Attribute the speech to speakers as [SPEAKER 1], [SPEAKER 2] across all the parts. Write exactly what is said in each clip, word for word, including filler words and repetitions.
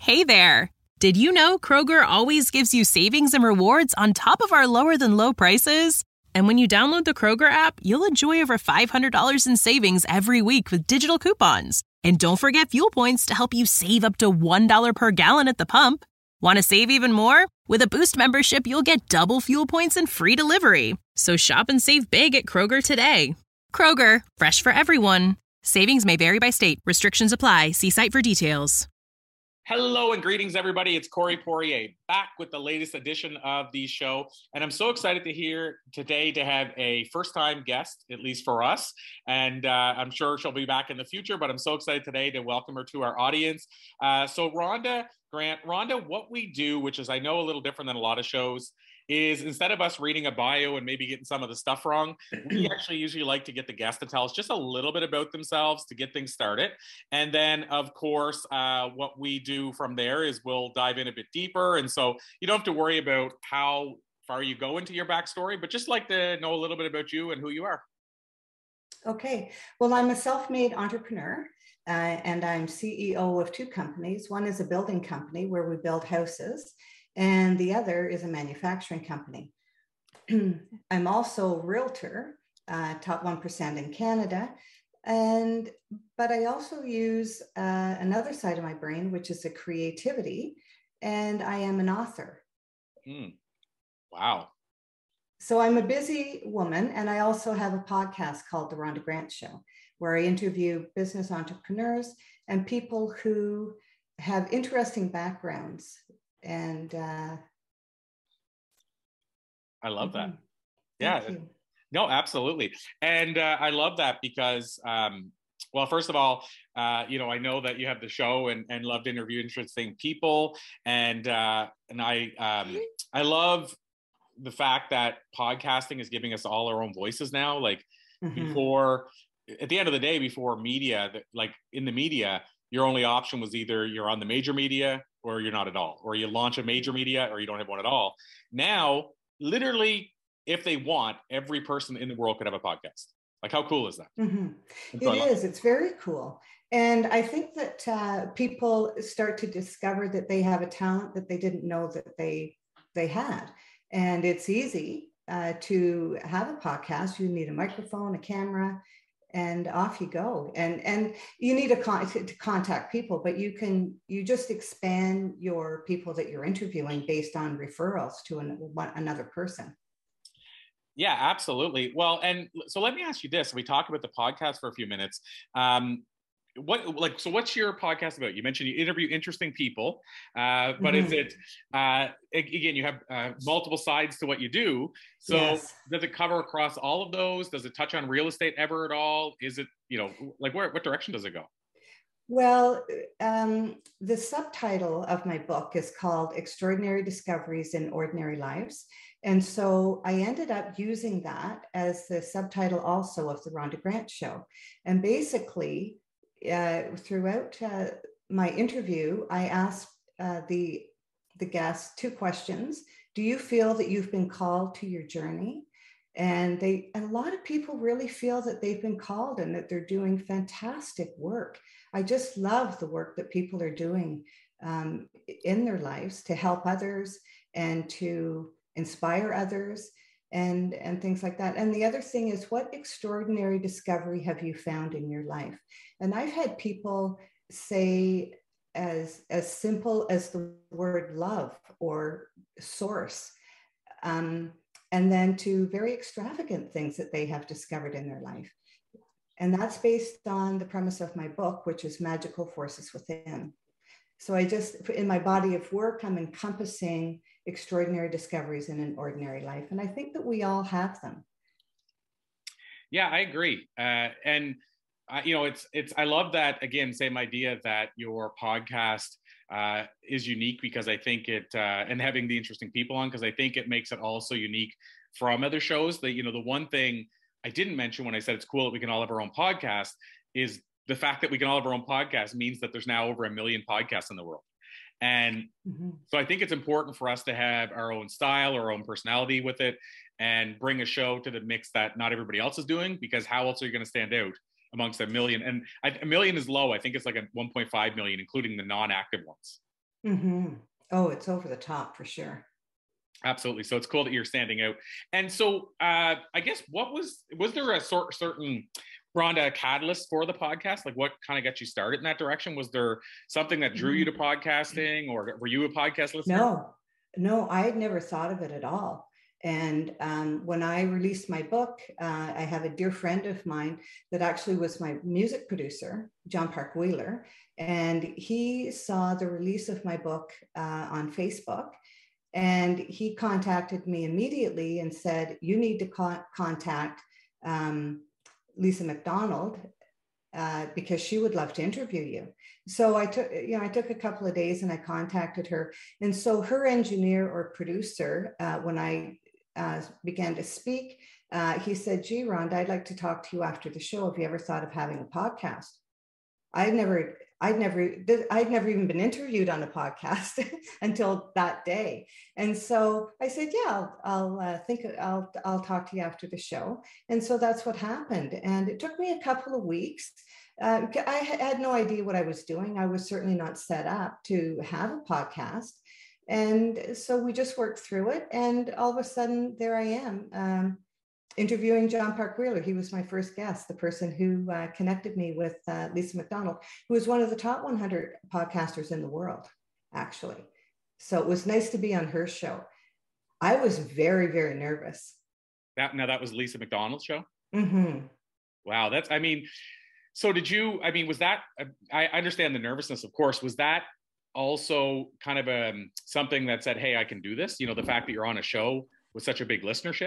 [SPEAKER 1] Hey there! Did you know Kroger always gives you savings and rewards on top of our lower than low prices? And when you download the Kroger app, you'll enjoy over five hundred dollars in savings every week with digital coupons. And don't forget fuel points to help you save up to one dollar per gallon at the pump. Want to save even more? With a Boost membership, you'll get double fuel points and free delivery. So shop and save big at Kroger today. Kroger, fresh for everyone. Savings may vary by state. Restrictions apply. See site for details.
[SPEAKER 2] Hello and greetings, everybody. It's Corey Poirier back with the latest edition of the show. And I'm so excited to hear today to have a first-time guest, at least for us. And uh, I'm sure she'll be back in the future, but I'm so excited today to welcome her to our audience. Uh, so Rhonda Grant, Rhonda, what we do, which is I know a little different than a lot of shows, is instead of us reading a bio and maybe getting some of the stuff wrong, we actually usually like to get the guest to tell us just a little bit about themselves to get things started. And then, of course, uh, what we do from there is we'll dive in a bit deeper. And so you don't have to worry about how far you go into your backstory, but just like to know a little bit about you and who you are.
[SPEAKER 3] Okay. Well, I'm a self-made entrepreneur. Uh, and I'm C E O of two companies. One is a building company where we build houses, and the other is a manufacturing company. I'm also a realtor, uh, top one percent in Canada. And, but I also use uh, another side of my brain, which is the creativity, and I am an author.
[SPEAKER 2] Mm. Wow.
[SPEAKER 3] So I'm a busy woman, and I also have a podcast called The Rhonda Grant Show, where I interview business entrepreneurs and people who have interesting backgrounds. And uh,
[SPEAKER 2] I love
[SPEAKER 3] mm-hmm.
[SPEAKER 2] that. Yeah, no, absolutely. And uh, I love that because, um, well, first of all, uh, you know, I know that you have the show and, and love to interview interesting people. And, uh, and I, um, I love the fact that podcasting is giving us all our own voices now. Like mm-hmm. before, at the end of the day, before media, like in the media, your only option was either you're on the major media or you're not at all, or you launch a major media or you don't have one at all. Now, literally, if they want, every person in the world could have a podcast. Like, how cool is that?
[SPEAKER 3] Mm-hmm. So it is. It. It's very cool. And I think that uh, people start to discover that they have a talent that they didn't know that they they had. And it's easy uh, to have a podcast. You need a microphone, a camera, and off you go. And and you need a con- to contact people, but you can you just expand your people that you're interviewing based on referrals to an, one, another person.
[SPEAKER 2] Yeah, absolutely. Well, and so let me ask you this: we talked about the podcast for a few minutes. Um, What like so? What's your podcast about? You mentioned you interview interesting people, uh, but mm-hmm. is it uh, again? You have uh, multiple sides to what you do. So yes. Does it cover across all of those? Does it touch on real estate ever at all? Is it you know like where what direction does it go?
[SPEAKER 3] Well, um, the subtitle of my book is called "Extraordinary Discoveries in Ordinary Lives," and so I ended up using that as the subtitle also of the Rhonda Grant Show, and basically. Uh, throughout uh, my interview, I asked uh, the, the guests two questions. Do you feel that you've been called to your journey? And they, and a lot of people really feel that they've been called and that they're doing fantastic work. I just love the work that people are doing um, in their lives to help others and to inspire others. And, and things like that. And the other thing is, what extraordinary discovery have you found in your life? And I've had people say as, as simple as the word love or source, um, and then to very extravagant things that they have discovered in their life. And that's based on the premise of my book, which is Magical Forces Within. So I just, in my body of work, I'm encompassing extraordinary discoveries in an ordinary life. And I think that we all have them.
[SPEAKER 2] Yeah, I agree. Uh, and, uh, you know, it's, it's, I love that, again, same idea that your podcast uh, is unique because I think it, uh, and having the interesting people on, because I think it makes it also unique from other shows that, you know, the one thing I didn't mention when I said it's cool that we can all have our own podcast is the fact that we can all have our own podcast means that there's now over a million podcasts in the world. And mm-hmm. so I think it's important for us to have our own style, our own personality with it, and bring a show to the mix that not everybody else is doing, because how else are you going to stand out amongst a million? And I, a million is low. I think it's like a one point five million, including the non-active ones.
[SPEAKER 3] Mm-hmm. Oh, it's over the top for sure.
[SPEAKER 2] Absolutely. So it's cool that you're standing out. And so uh, I guess what was, was there a sort certain, Rhonda, catalyst for the podcast? Like what kind of got you started in that direction? Was there something that drew you to podcasting, or were you a podcast listener?
[SPEAKER 3] No, no, I had never thought of it at all. And um, when I released my book, uh, I have a dear friend of mine that actually was my music producer, John Park Wheeler, and he saw the release of my book uh, on Facebook. And he contacted me immediately and said, you need to con- contact um, Lisa McDonald uh, because she would love to interview you. So I took, you know, I took a couple of days and I contacted her. And so her engineer or producer, uh, when I uh, began to speak, uh, he said, gee, Rhonda, I'd like to talk to you after the show. Have you ever thought of having a podcast? I'd never, I'd never, I'd never even been interviewed on a podcast until that day. And so I said, yeah, I'll, I'll uh, think, I'll, I'll talk to you after the show. And so that's what happened. And it took me a couple of weeks. Uh, I had no idea what I was doing. I was certainly not set up to have a podcast. And so we just worked through it. And all of a sudden, there I am. Um, interviewing John Park Wheeler. He was my first guest, the person who uh, connected me with uh, Lisa McDonald, who was one of the top one hundred podcasters in the world, actually. So it was nice to be on her show. I was very, very nervous.
[SPEAKER 2] That, now that was Lisa McDonald's show?
[SPEAKER 3] Mm-hmm.
[SPEAKER 2] Wow, that's, I mean, so did you, I mean, was that, I understand the nervousness, of course, was that also kind of um, something that said, hey, I can do this? You know, the fact that you're on a show with such a big listenership?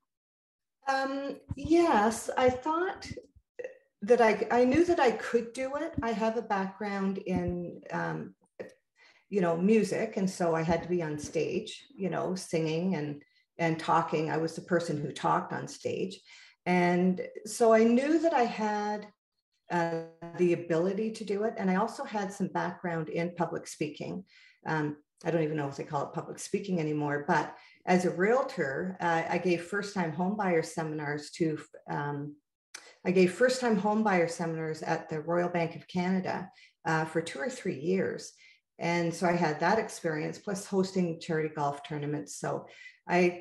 [SPEAKER 3] Um, yes, I thought that I, I knew that I could do it. I have a background in, um, you know, music. And so I had to be on stage, you know, singing and, and talking. I was the person who talked on stage. And so I knew that I had uh, the ability to do it. And I also had some background in public speaking. Um, I don't even know if they call it public speaking anymore, but as a realtor, uh, I gave first-time homebuyer seminars to, um, I gave first-time homebuyer seminars at the Royal Bank of Canada uh, for two or three years. And so I had that experience, plus hosting charity golf tournaments. So I,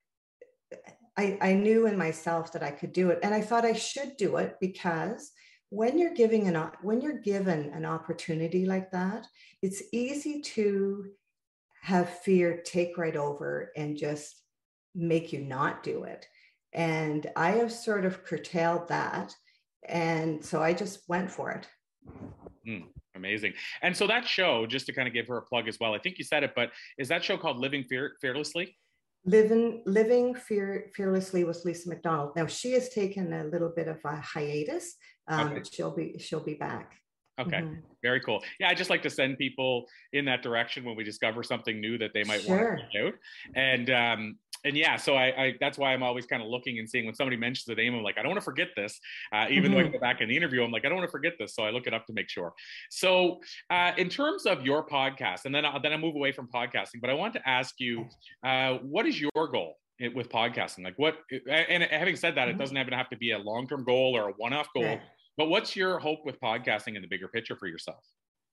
[SPEAKER 3] I, I knew in myself that I could do it. And I thought I should do it because when you're giving an, when you're given an opportunity like that, it's easy to have fear take right over and just make you not do it. And I have sort of curtailed that. And so I just went for it.
[SPEAKER 2] Mm, amazing. And so that show, just to kind of give her a plug as well, I think you said it, but is that show called Living Fear- Fearlessly?
[SPEAKER 3] Living, Living Fear, Fearlessly with Lisa McDonald. Now she has taken a little bit of a hiatus. Um, okay. She'll be, she'll be back.
[SPEAKER 2] Okay. Mm-hmm. Very cool. Yeah. I just like to send people in that direction when we discover something new that they might
[SPEAKER 3] sure.
[SPEAKER 2] want to check out. And, um, and yeah, so I, I, that's why I'm always kind of looking and seeing when somebody mentions the name, I'm like, I don't want to forget this. Uh, even mm-hmm. though I go back in the interview, I'm like, I don't want to forget this. So I look it up to make sure. So uh, in terms of your podcast, and then, I, then I move away from podcasting, but I want to ask you, uh, what is your goal with podcasting? Like what, and having said that, mm-hmm. it doesn't even have to be a long-term goal or a one-off goal, right. But what's your hope with podcasting in the bigger picture for yourself?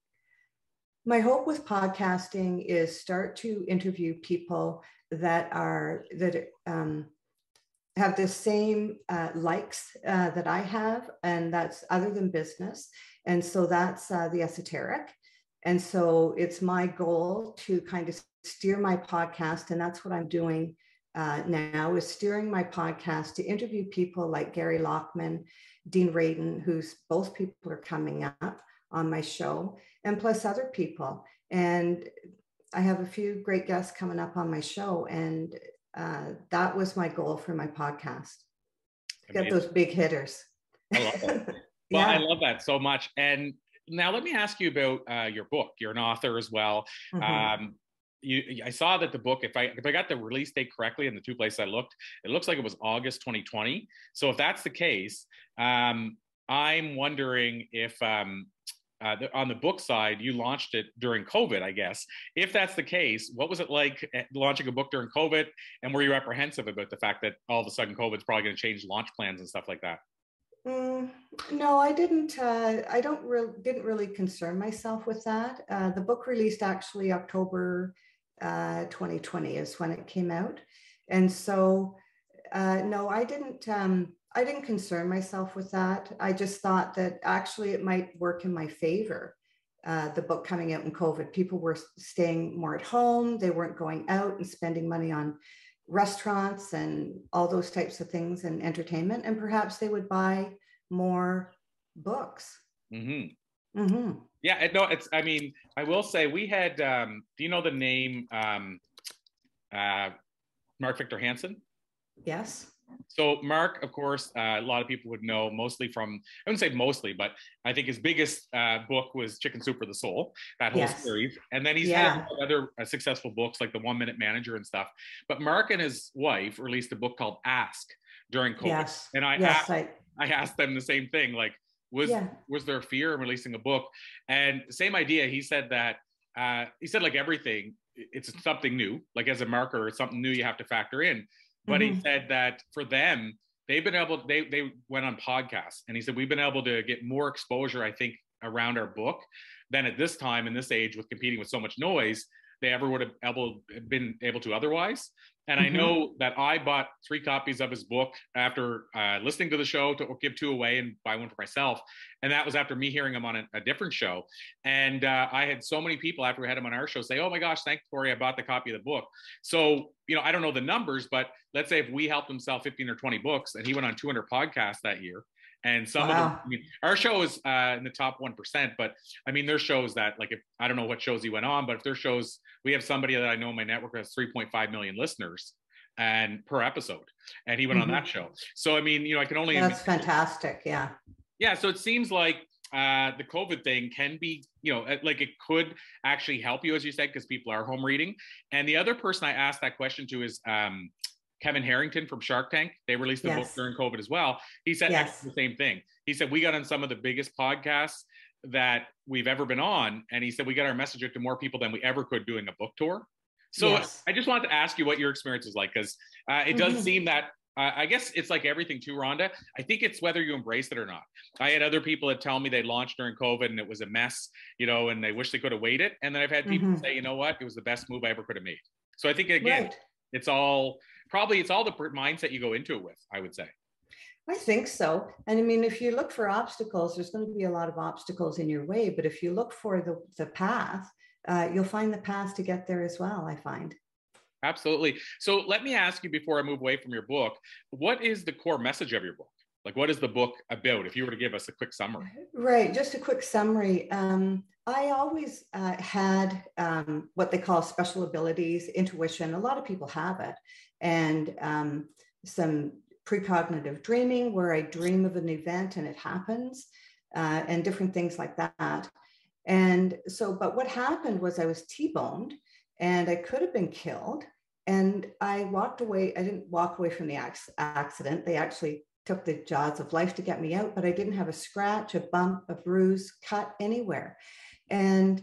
[SPEAKER 3] My hope with podcasting is start to interview people that are, that um, have the same uh, likes uh, that I have, and that's other than business. And so that's uh, the esoteric. And so it's my goal to kind of steer my podcast, and that's what I'm doing uh, now, is steering my podcast to interview people like Gary Lockman, Dean Radin, who's both people are coming up on my show, and plus other people. And I have a few great guests coming up on my show, and uh, that was my goal for my podcast. Amazing. Get those big hitters.
[SPEAKER 2] I love that. Well, yeah. I love that so much. And now let me ask you about uh, your book. You're an author as well. Mm-hmm. Um, You, I saw that the book, if I if I got the release date correctly in the two places I looked, it looks like it was August twenty twenty. So if that's the case, um, I'm wondering if um, uh, the, on the book side, you launched it during COVID, I guess. If that's the case, what was it like launching a book during COVID? And were you apprehensive about the fact that all of a sudden COVID's probably going to change launch plans and stuff like that?
[SPEAKER 3] Mm, no, I didn't. Uh, I don't really didn't really concern myself with that. Uh, the book released actually October uh, twenty twenty is when it came out, and so uh, no, I didn't. Um, I didn't concern myself with that. I just thought that actually it might work in my favor. Uh, the book coming out in COVID, people were staying more at home. They weren't going out and spending money on restaurants and all those types of things and entertainment, and perhaps they would buy more books.
[SPEAKER 2] Mm-hmm.
[SPEAKER 3] Mm-hmm.
[SPEAKER 2] Yeah, no, it's, I mean, I will say we had, um, do you know the name um, uh, Mark Victor Hansen?
[SPEAKER 3] Yes.
[SPEAKER 2] So Mark, of course, uh, a lot of people would know mostly from, I wouldn't say mostly, but I think his biggest uh, book was Chicken Soup for the Soul, that whole
[SPEAKER 3] Yes.
[SPEAKER 2] series. And then he's
[SPEAKER 3] Yeah.
[SPEAKER 2] had other uh, successful books like The One Minute Manager and stuff. But Mark and his wife released a book called Ask during COVID.
[SPEAKER 3] Yes.
[SPEAKER 2] And I,
[SPEAKER 3] yes,
[SPEAKER 2] asked, I... I asked them the same thing, like, was, yeah. was there fear in releasing a book? And same idea, he said that, uh, he said like everything, it's something new, like as a marketer, it's something new you have to factor in. But mm-hmm. he said that for them, they've been able, they they went on podcasts, and he said, we've been able to get more exposure, I think, around our book than at this time in this age with competing with so much noise, they ever would have able, been able to otherwise. And mm-hmm. I know that I bought three copies of his book after uh, listening to the show to give two away and buy one for myself. And that was after me hearing him on a, a different show. And uh, I had so many people after we had him on our show say, oh my gosh, thanks, Corey, I bought the copy of the book. So, you know, I don't know the numbers, but let's say if we helped him sell fifteen or twenty books and he went on two hundred podcasts that year. And some wow. of them, I mean, our show is uh, in the top one percent, but I mean, there's shows that like, if I don't know what shows he went on, but if there's shows, we have somebody that I know in my network has three point five million listeners and per episode, and he went mm-hmm. on that show. So, I mean, you know, I can only,
[SPEAKER 3] that's fantastic. Yeah.
[SPEAKER 2] Yeah. So it seems like uh, the COVID thing can be, you know, like it could actually help you, as you said, because people are home reading. And the other person I asked that question to is, um, Kevin Harrington from Shark Tank. They released the yes. book during COVID as well. He said yes. the same thing. He said, we got on some of the biggest podcasts that we've ever been on. And he said, we got our message out to more people than we ever could doing a book tour. So yes. I just wanted to ask you what your experience is like, because uh, it does mm-hmm. seem that, uh, I guess it's like everything too, Rhonda. I think it's whether you embrace it or not. I had other people that tell me they launched during COVID and it was a mess, you know, and they wish they could have waited. And then I've had people mm-hmm. say, you know what, it was the best move I ever could have made. So I think, again, right. it's all, probably it's all the mindset you go into it with, I would say.
[SPEAKER 3] I think so. And I mean, if you look for obstacles, there's going to be a lot of obstacles in your way. But if you look for the, the path, uh, you'll find the path to get there as well, I find.
[SPEAKER 2] Absolutely. So let me ask you before I move away from your book, what is the core message of your book? Like, what is the book about? If you were to give us a quick summary.
[SPEAKER 3] Right. Just a quick summary. Um, I always uh, had um, what they call special abilities, intuition. A lot of people have it. And um, some precognitive dreaming where I dream of an event and it happens, uh, and different things like that. And so, but what happened was I was T-boned and I could have been killed. And I walked away. I didn't walk away from the ac- accident. They actually took the jaws of life to get me out, but I didn't have a scratch, a bump, a bruise, cut anywhere. And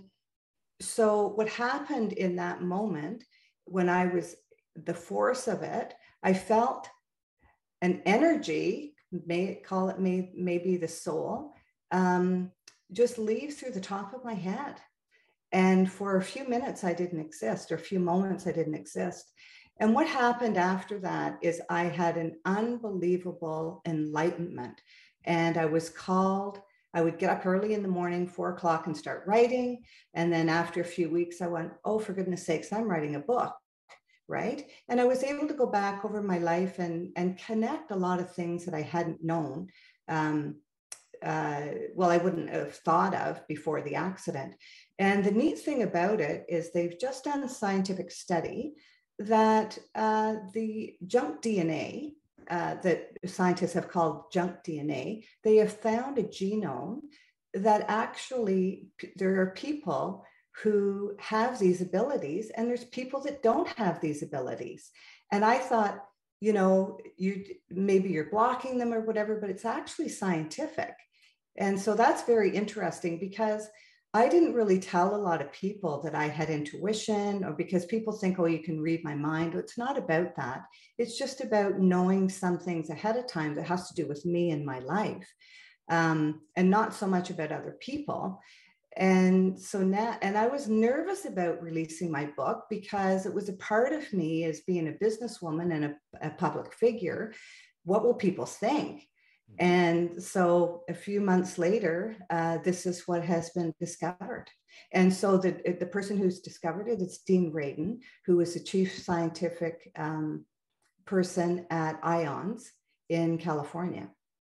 [SPEAKER 3] so what happened in that moment when I was the force of it, I felt an energy, may call it may, maybe the soul, um, just leave through the top of my head. And for a few minutes, I didn't exist, or a few moments, I didn't exist. And what happened after that is I had an unbelievable enlightenment. And I was called, I would get up early in the morning, four o'clock, and start writing. And then after a few weeks, I went, oh, for goodness sakes, I'm writing a book. Right. And I was able to go back over my life and, and connect a lot of things that I hadn't known. Um, uh, well, I wouldn't have thought of before the accident. And the neat thing about it is they've just done a scientific study that uh, the junk D N A uh, that scientists have called junk D N A, they have found a genome that actually there are people who have these abilities, and there's people that don't have these abilities. And I thought, you know, you maybe you're blocking them or whatever, but it's actually scientific. And so that's very interesting because I didn't really tell a lot of people that I had intuition, or because people think, oh, you can read my mind. It's not about that. It's just about knowing some things ahead of time that has to do with me and my life, um, and not so much about other people. And so now, and I was nervous about releasing my book because it was a part of me as being a businesswoman and a, a public figure. What will people think? And so a few months later, uh, this is what has been discovered. And so the, the person who's discovered it is Dean Radin, who is the chief scientific um, person at IONS in California.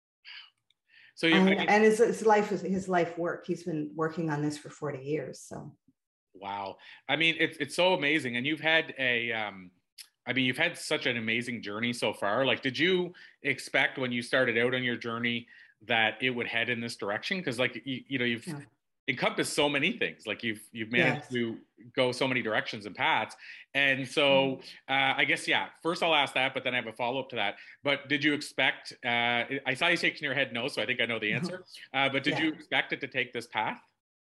[SPEAKER 2] So you,
[SPEAKER 3] and,
[SPEAKER 2] I mean,
[SPEAKER 3] and his, his life is his life work. He's been working on this for forty years. So,
[SPEAKER 2] wow. I mean, it's it's so amazing. And you've had a, um, I mean, you've had such an amazing journey so far. Like, did you expect when you started out on your journey that it would head in this direction? Because, like, you, you know, you've yeah. encompassed so many things. Like, you've you've managed yes. to go so many directions and paths. And so, uh, I guess, yeah. First, I'll ask that, but then I have a follow up to that. But did you expect? Uh, I saw you shaking your head no, so I think I know the answer. Uh, but did yeah. you expect it to take this path?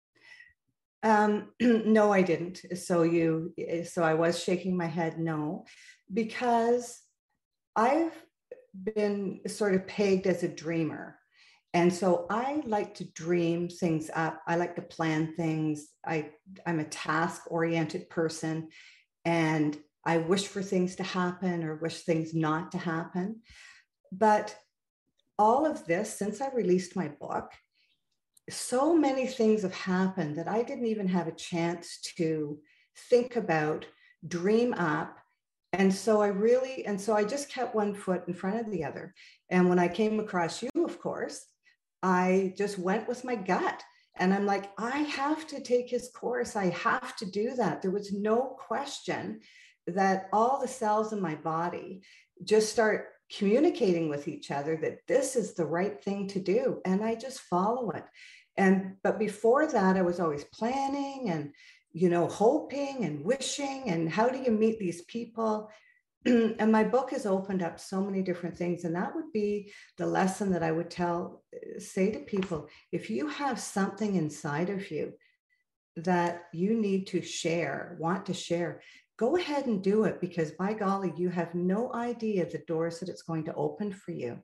[SPEAKER 3] Um, no, I didn't. So you, so I was shaking my head no, because I've been sort of pegged as a dreamer. And so I like to dream things up. I like to plan things. I, I'm a task-oriented person, and I wish for things to happen or wish things not to happen. But all of this, since I released my book, so many things have happened that I didn't even have a chance to think about, dream up. And so I really, and so I just kept one foot in front of the other. And when I came across you, of course, I just went with my gut. And I'm like, I have to take his course. I have to do that. There was no question that all the cells in my body just start communicating with each other that this is the right thing to do. And I just follow it. And, but before that, I was always planning and, you know, hoping and wishing, and how do you meet these people? And my book has opened up so many different things. And that would be the lesson that I would tell, say to people, if you have something inside of you that you need to share, want to share, go ahead and do it, because by golly, you have no idea the doors that it's going to open for you.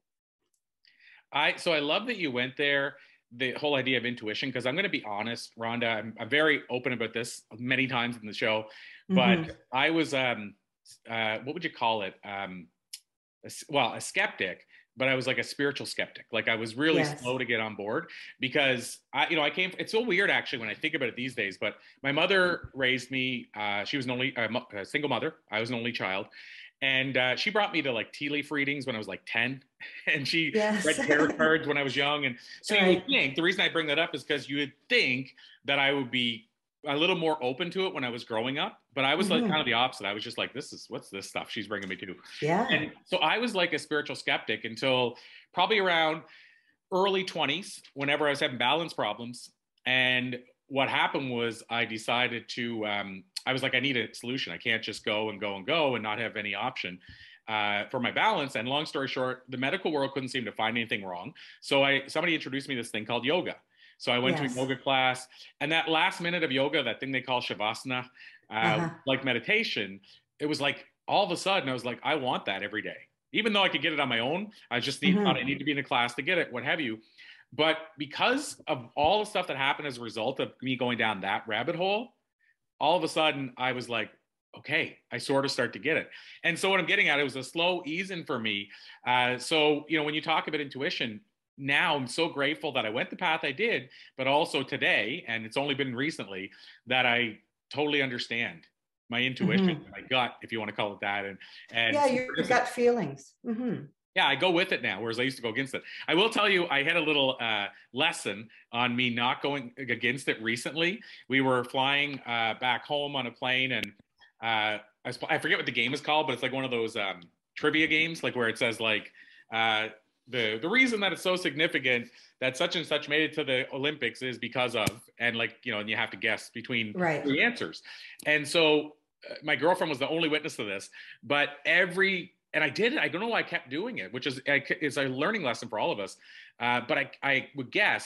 [SPEAKER 2] I, so I love that you went there, the whole idea of intuition, because I'm going to be honest, Rhonda, I'm, I'm very open about this many times in the show, but mm-hmm. I was, um, uh, what would you call it? Um, a, well, a skeptic, but I was like a spiritual skeptic. Like, I was really yes. slow to get on board, because I, you know, I came, it's so weird actually when I think about it these days, but my mother raised me, uh, she was an only, uh, a single mother. I was an only child. And uh, she brought me to like tea leaf readings when I was like ten, and she yes. read tarot cards when I was young. And so right. you would think, the reason I bring that up is because you would think that I would be a little more open to it when I was growing up, but I was mm-hmm. like kind of the opposite. I was just like, this is, what's this stuff she's bringing me to?
[SPEAKER 3] Yeah.
[SPEAKER 2] And so I was like a spiritual skeptic until probably around early twenties, whenever I was having balance problems. And what happened was I decided to, um, I was like, I need a solution. I can't just go and go and go and not have any option uh, for my balance. And long story short, the medical world couldn't seem to find anything wrong. So I, somebody introduced me to this thing called yoga. So I went yes. to a yoga class, and that last minute of yoga, that thing they call Shavasana, uh, uh-huh. like meditation, it was like, all of a sudden I was like, I want that every day. Even though I could get it on my own, I just need, mm-hmm. thought I need to be in a class to get it, what have you. But because of all the stuff that happened as a result of me going down that rabbit hole, all of a sudden I was like, okay, I sort of start to get it. And so what I'm getting at, it was a slow ease in for me. Uh, so, you know, when you talk about intuition, now I'm so grateful that I went the path I did, but also today, and it's only been recently, that I totally understand my intuition, mm-hmm. my gut, if you want to call it that. And, and
[SPEAKER 3] yeah, your gut feelings. Mm-hmm.
[SPEAKER 2] Yeah, I go with it now, whereas I used to go against it. I will tell you, I had a little uh, lesson on me not going against it recently. We were flying uh, back home on a plane, and uh, I, was, I forget what the game is called, but it's like one of those um, trivia games, like where it says like uh, the the reason that it's so significant that such and such made it to the Olympics is because of, and like, you know, and you have to guess between
[SPEAKER 3] right.
[SPEAKER 2] three answers. And so uh, my girlfriend was the only witness to this, but every And I did it. I don't know why I kept doing it, which is is a learning lesson for all of us. Uh, but I, I would guess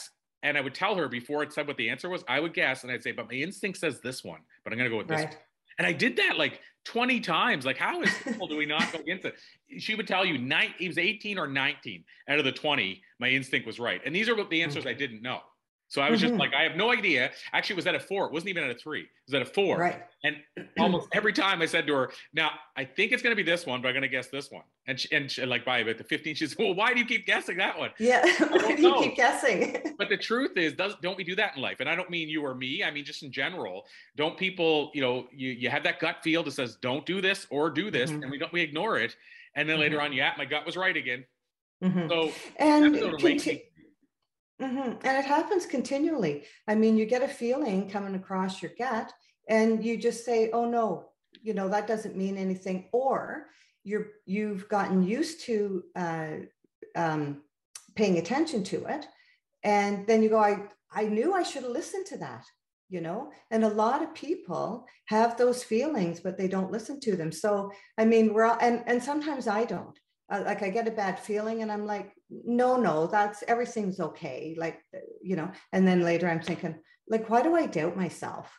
[SPEAKER 2] and I would tell her before it said what the answer was, I would guess, and I'd say, but my instinct says this one, but I'm going to go with this
[SPEAKER 3] Right.
[SPEAKER 2] one. And I did that like twenty times. Like, how is simple do we not go against it? She would tell you, nine, it was eighteen or nineteen out of the twenty, my instinct was right. And these are the answers mm-hmm. I didn't know. So I was just mm-hmm. like, I have no idea. Actually, it was at a four. It wasn't even at a three. It was at a four.
[SPEAKER 3] Right.
[SPEAKER 2] And almost every time I said to her, now, I think it's going to be this one, but I'm going to guess this one. And she, and she, like by about the fifteen, she said, well, why do you keep guessing that one?
[SPEAKER 3] Yeah, why do you keep guessing?
[SPEAKER 2] But the truth is, does, don't we do that in life? And I don't mean you or me. I mean, just in general. Don't people, you know, you, you have that gut feel that says, don't do this or do this. Mm-hmm. And we don't, we ignore it. And then mm-hmm. later on, yeah, my gut was right again. Mm-hmm. So
[SPEAKER 3] and conti- Mm-hmm. And it happens continually. I mean, you get a feeling coming across your gut and you just say, oh no, you know, that doesn't mean anything. Or you're, you've gotten used to uh, um, paying attention to it. And then you go, I, I knew I should have listened to that, you know, and a lot of people have those feelings, but they don't listen to them. So, I mean, we're all, and, and sometimes I don't. Uh, like I get a bad feeling and I'm like, no, no, that's everything's okay. Like, you know, and then later I'm thinking like, why do I doubt myself?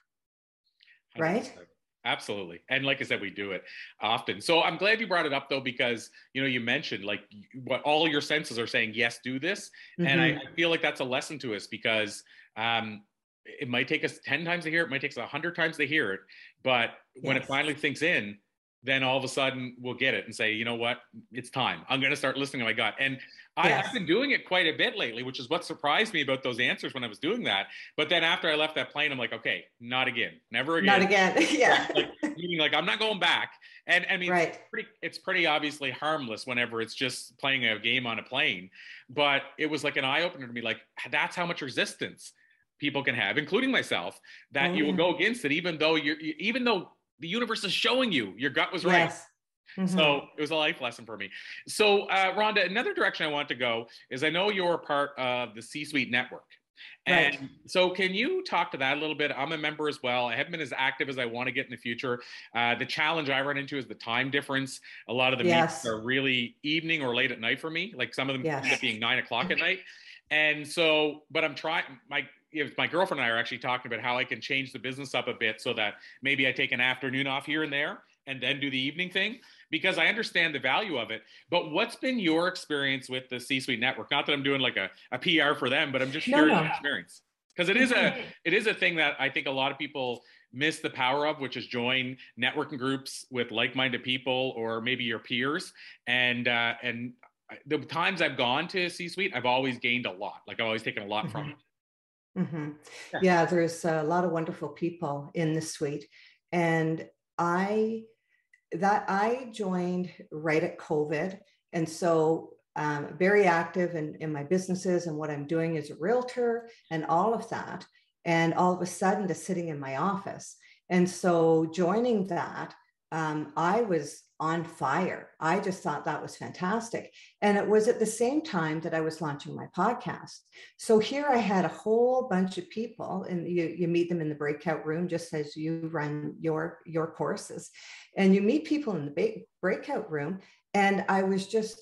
[SPEAKER 3] Right.
[SPEAKER 2] Absolutely. And like I said, we do it often. So I'm glad you brought it up though, because, you know, you mentioned like what all your senses are saying, yes, do this. Mm-hmm. And I, I feel like that's a lesson to us because um, it might take us ten times to hear it. It might take us a hundred times to hear it. But yes. when it finally sinks in, then all of a sudden we'll get it and say, you know what, it's time. I'm going to start listening to my gut. And I, yes. I've been doing it quite a bit lately, which is what surprised me about those answers when I was doing that. But then after I left that plane, I'm like, okay, not again, never again.
[SPEAKER 3] Not again. Yeah.
[SPEAKER 2] Like, meaning like, I'm not going back. And I mean,
[SPEAKER 3] right.
[SPEAKER 2] it's, pretty, it's pretty obviously harmless whenever it's just playing a game on a plane. But it was like an eye opener to me, like that's how much resistance people can have, including myself, that oh, you will yeah. go against it, even though you're, even though the universe is showing you your gut was right.
[SPEAKER 3] Yes. Mm-hmm.
[SPEAKER 2] So it was a life lesson for me. So uh, Rhonda, another direction I want to go is I know you're a part of the C-Suite Network. And right. so can you talk to that a little bit? I'm a member as well. I haven't been as active as I want to get in the future. Uh, the challenge I run into is the time difference. A lot of the
[SPEAKER 3] yes.
[SPEAKER 2] meetings are really evening or late at night for me. Like some of them
[SPEAKER 3] yes.
[SPEAKER 2] end up being nine o'clock at night. And so, but I'm trying, my my girlfriend and I are actually talking about how I can change the business up a bit so that maybe I take an afternoon off here and there and then do the evening thing, because I understand the value of it. But what's been your experience with the C-Suite Network? Not that I'm doing like a, a P R for them, but I'm just sharing
[SPEAKER 3] no, no.
[SPEAKER 2] my experience. Because it is a it is a thing that I think a lot of people miss the power of, which is join networking groups with like-minded people or maybe your peers. And uh, and the times I've gone to C-Suite, I've always gained a lot. Like I've always taken a lot mm-hmm. from it.
[SPEAKER 3] Mm-hmm. Yeah. yeah, there's a lot of wonderful people in the suite. And I, that I joined right at COVID. And so um, very active in, in my businesses and what I'm doing as a realtor and all of that. And all of a sudden to sitting in my office. And so joining that, um, I was on fire. I just thought that was fantastic. And it was at the same time that I was launching my podcast. So here I had a whole bunch of people, and you, you meet them in the breakout room, just as you run your, your courses, and you meet people in the ba- breakout room. And I was just,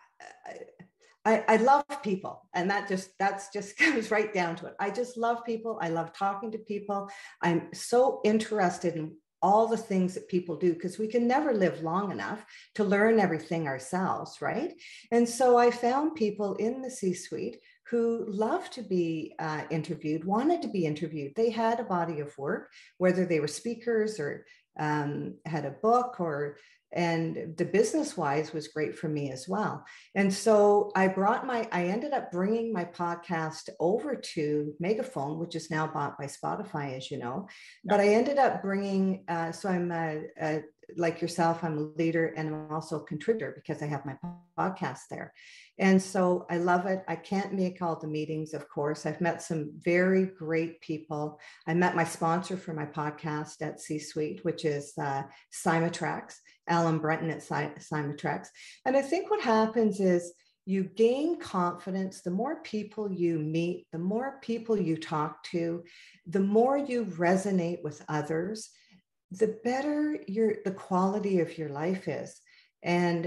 [SPEAKER 3] I, I love people. And that just, that's just comes right down to it. I just love people. I love talking to people. I'm so interested in all the things that people do, because we can never live long enough to learn everything ourselves, right? And so I found people in the C-suite who loved to be uh, interviewed, wanted to be interviewed. They had a body of work, whether they were speakers or um, had a book, or and the business wise was great for me as well. And so I brought my, I ended up bringing my podcast over to Megaphone, which is now bought by Spotify, as you know, yeah. But I ended up bringing, uh, so I'm a, a, like yourself, I'm a leader and I'm also a contributor because I have my podcast there. And so I love it. I can't make all the meetings, of course. I've met some very great people. I met my sponsor for my podcast at C-Suite, which is uh, Symatrax, Alan Brenton at Symatrax. And I think what happens is you gain confidence. The more people you meet, the more people you talk to, the more you resonate with others, the better your the quality of your life is. And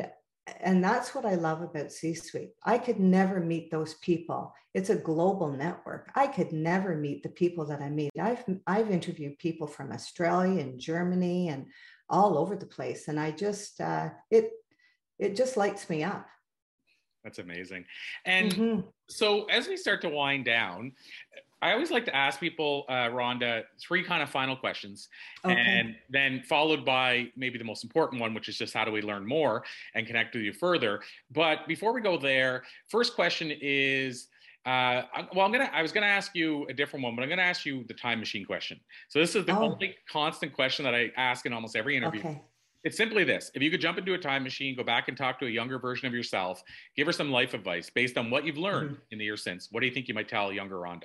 [SPEAKER 3] and that's what I love about C-Suite. I could never meet those people. It's a global network. I could never meet the people that I meet. I've I've interviewed people from Australia and Germany and all over the place, and I just uh, it it just lights me up.
[SPEAKER 2] That's amazing. And
[SPEAKER 3] mm-hmm.
[SPEAKER 2] so as we start to wind down, I always like to ask people, uh, Rhonda, three kind of final questions, okay. and then followed by maybe the most important one, which is just how do we learn more and connect with you further. But before we go there, first question is, uh, well, I'm gonna. I was gonna ask you a different one, but I'm gonna ask you the time machine question. So this is the oh. only constant question that I ask in almost every interview.
[SPEAKER 3] Okay.
[SPEAKER 2] It's simply this: if you could jump into a time machine, go back and talk to a younger version of yourself, give her some life advice based on what you've learned mm-hmm. in the years since, what do you think you might tell younger Rhonda?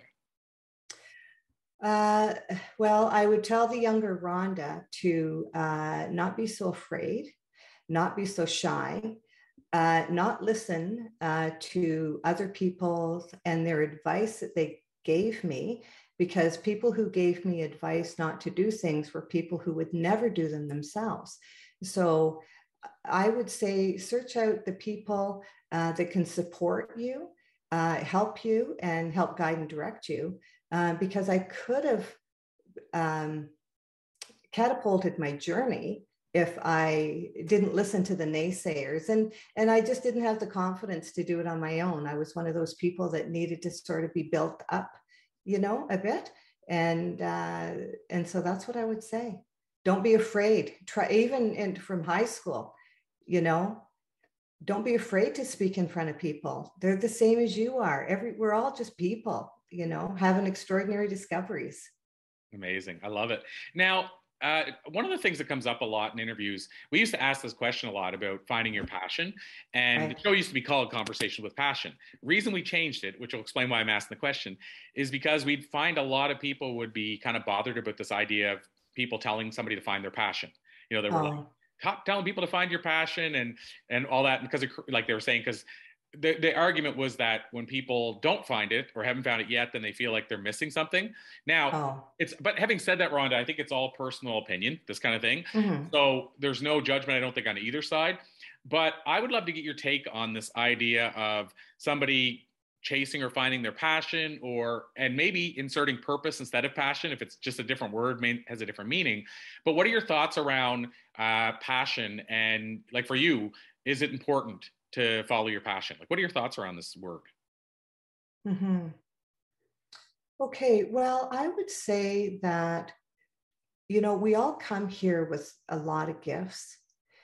[SPEAKER 3] Uh, well, I would tell the younger Rhonda to uh, not be so afraid, not be so shy, uh, not listen uh, to other people and their advice that they gave me, because people who gave me advice not to do things were people who would never do them themselves. So I would say search out the people uh, that can support you, uh, help you, and help guide and direct you. Uh, because I could have um, catapulted my journey if I didn't listen to the naysayers. And, and I just didn't have the confidence to do it on my own. I was one of those people that needed to sort of be built up, you know, a bit. And, uh, and so that's what I would say. Don't be afraid. Try, even in, from high school, you know, don't be afraid to speak in front of people. They're the same as you are. Every, we're all just people, you know, having extraordinary discoveries.
[SPEAKER 2] Amazing. I love it. Now, uh, one of the things that comes up a lot in interviews, we used to ask this question a lot about finding your passion, and right. the show used to be called Conversation with Passion. Reason we changed it, which will explain why I'm asking the question, is because we'd find a lot of people would be kind of bothered about this idea of people telling somebody to find their passion. You know, they were oh. like, Top, telling people to find your passion and and all that, because like they were saying, because the, the argument was that when people don't find it or haven't found it yet, then they feel like they're missing something. Now, oh. it's but having said that, Rhonda, I think it's all personal opinion, this kind of thing. Mm-hmm. So there's no judgment, I don't think, on either side. But I would love to get your take on this idea of somebody chasing or finding their passion, or and maybe inserting purpose instead of passion, if it's just a different word, may, has a different meaning. But what are your thoughts around uh, passion? And like for you, is it important to follow your passion? Like, what are your thoughts around this word?
[SPEAKER 3] Mm-hmm. Okay, well, I would say that, you know, we all come here with a lot of gifts.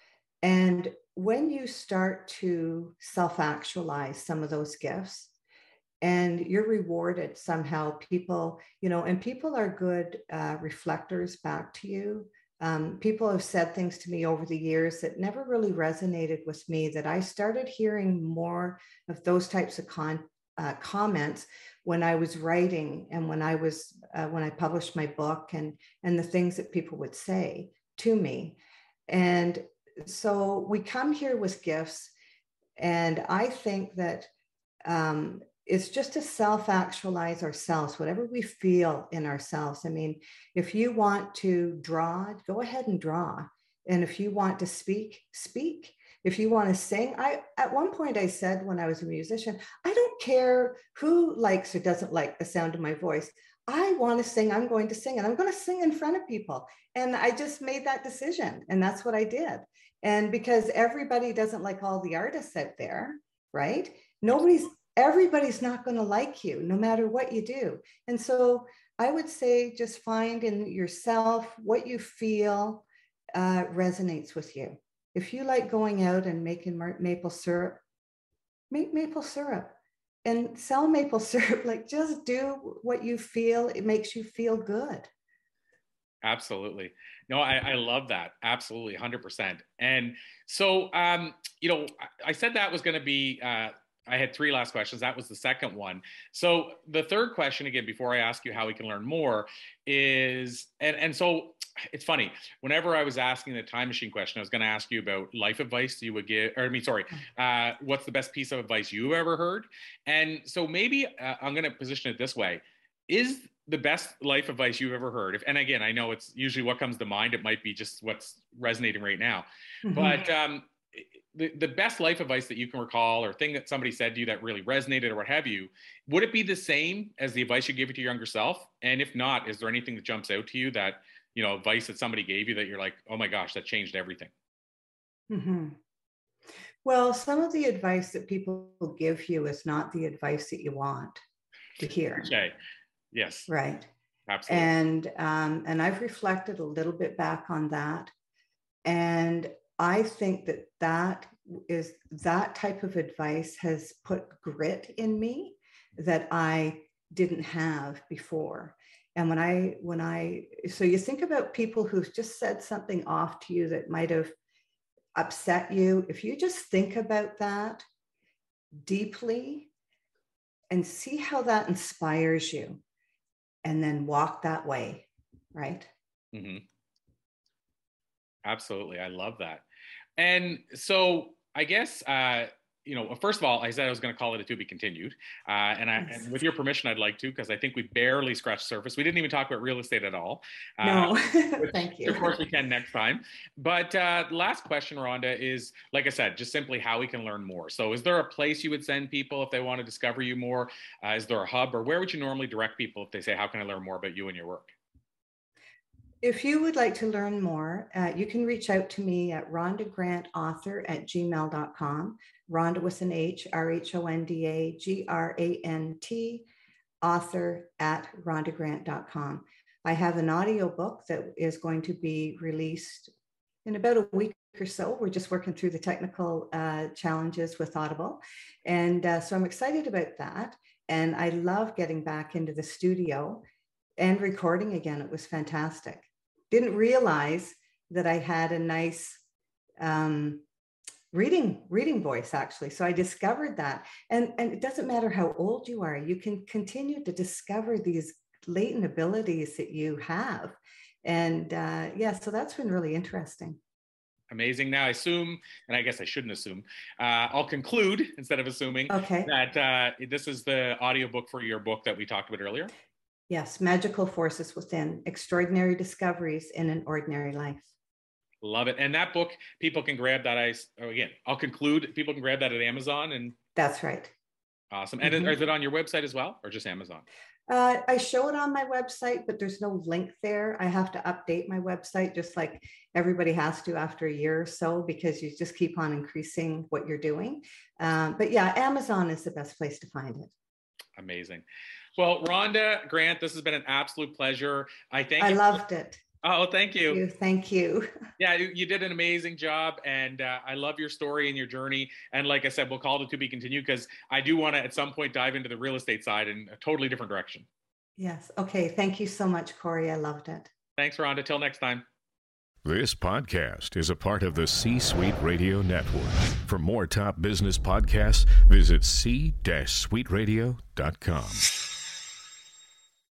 [SPEAKER 3] And when you start to self-actualize some of those gifts, and you're rewarded somehow, people, you know, and people are good uh, reflectors back to you. Um, people have said things to me over the years that never really resonated with me, that I started hearing more of those types of con- uh, comments when I was writing, and when I was, uh, when I published my book, and, and the things that people would say to me. And so we come here with gifts, and I think that, um, it's just to self-actualize ourselves, whatever we feel in ourselves. I mean, if you want to draw, go ahead and draw. And if you want to speak, speak. If you want to sing, I, at one point I said when I was a musician, I don't care who likes or doesn't like the sound of my voice. I want to sing, I'm going to sing, and I'm going to sing in front of people. And I just made that decision, and that's what I did. And because everybody doesn't like all the artists out there, right? Nobody's Everybody's not going to like you, no matter what you do. And so I would say just find in yourself what you feel uh, resonates with you. If you like going out and making maple syrup, make maple syrup and sell maple syrup. Like, just do what you feel. It makes you feel good.
[SPEAKER 2] Absolutely. No, I, I love that. Absolutely. one hundred percent. And so, um, you know, I, I said that was going to be, uh, I had three last questions. That was the second one. So the third question, again, before I ask you how we can learn more, is, and, and so it's funny, whenever I was asking the time machine question, I was going to ask you about life advice you would give, or I mean, sorry, uh, what's the best piece of advice you've ever heard? And so maybe uh, I'm going to position it this way. Is the best life advice you've ever heard? If, and again, I know it's usually what comes to mind. It might be just what's resonating right now. Mm-hmm. But um, the, the best life advice that you can recall, or thing that somebody said to you that really resonated or what have you, would it be the same as the advice you gave to your younger self? And if not, is there anything that jumps out to you that, you know, advice that somebody gave you that you're like, oh my gosh, that changed everything?
[SPEAKER 3] Mm-hmm. Well, some of the advice that people give you is not the advice that you want to hear.
[SPEAKER 2] Okay. Yes.
[SPEAKER 3] Right.
[SPEAKER 2] Absolutely.
[SPEAKER 3] And, um, and I've reflected a little bit back on that. And I think that that is that type of advice has put grit in me that I didn't have before. And when I, when I, so you think about people who've just said something off to you that might have upset you. If you just think about that deeply and see how that inspires you, and then walk that way, right?
[SPEAKER 2] Mm-hmm. Absolutely. I love that. And so I guess, uh, you know, first of all, I said I was going to call it a to be continued. Uh, and, I, and with your permission, I'd like to, because I think we barely scratched the surface. We didn't even talk about real estate at all.
[SPEAKER 3] No,
[SPEAKER 2] uh, which,
[SPEAKER 3] thank you.
[SPEAKER 2] Of course we can next time. But uh, last question, Rhonda, is, like I said, just simply how we can learn more. So is there a place you would send people if they want to discover you more? Uh, is there a hub, or where would you normally direct people if they say, how can I learn more about you and your work?
[SPEAKER 3] If you would like to learn more, uh, you can reach out to me at rhonda grant author at gmail dot com. Rhonda with an H, R H O N D A G R A N T, author at rhonda grant dot com. I have an audiobook that is going to be released in about a week or so. We're just working through the technical uh, challenges with Audible. And uh, so I'm excited about that. And I love getting back into the studio and recording again. It was fantastic. Didn't realize that I had a nice um, reading reading voice, actually. So I discovered that. And, and it doesn't matter how old you are, you can continue to discover these latent abilities that you have. And uh, yeah, so that's been really interesting.
[SPEAKER 2] Amazing. Now I assume, and I guess I shouldn't assume, uh, I'll conclude instead of assuming
[SPEAKER 3] okay.
[SPEAKER 2] that uh, this is the audiobook for your book that we talked about earlier.
[SPEAKER 3] Yes, Magical Forces Within, Extraordinary Discoveries in an Ordinary Life.
[SPEAKER 2] Love it. And that book, people can grab that. I, oh, again, I'll conclude, people can grab that at Amazon. And
[SPEAKER 3] that's right.
[SPEAKER 2] Awesome. And mm-hmm. is it on your website as well, or just Amazon?
[SPEAKER 3] Uh, I show it on my website, but there's no link there. I have to update my website, just like everybody has to after a year or so, because you just keep on increasing what you're doing. Um, but yeah, Amazon is the best place to find it.
[SPEAKER 2] Amazing. Well, Rhonda Grant, this has been an absolute pleasure. I thank
[SPEAKER 3] I
[SPEAKER 2] you.
[SPEAKER 3] loved it.
[SPEAKER 2] Oh, thank you.
[SPEAKER 3] Thank you. Thank you.
[SPEAKER 2] Yeah, you, you did an amazing job, and uh, I love your story and your journey. And like I said, we'll call it to be continued, because I do want to at some point dive into the real estate side in a totally different direction.
[SPEAKER 3] Yes. Okay. Thank you so much, Corey. I loved it.
[SPEAKER 2] Thanks, Rhonda. Till next time.
[SPEAKER 4] This podcast is a part of the C-Suite Radio Network. For more top business podcasts, visit c suite radio dot com.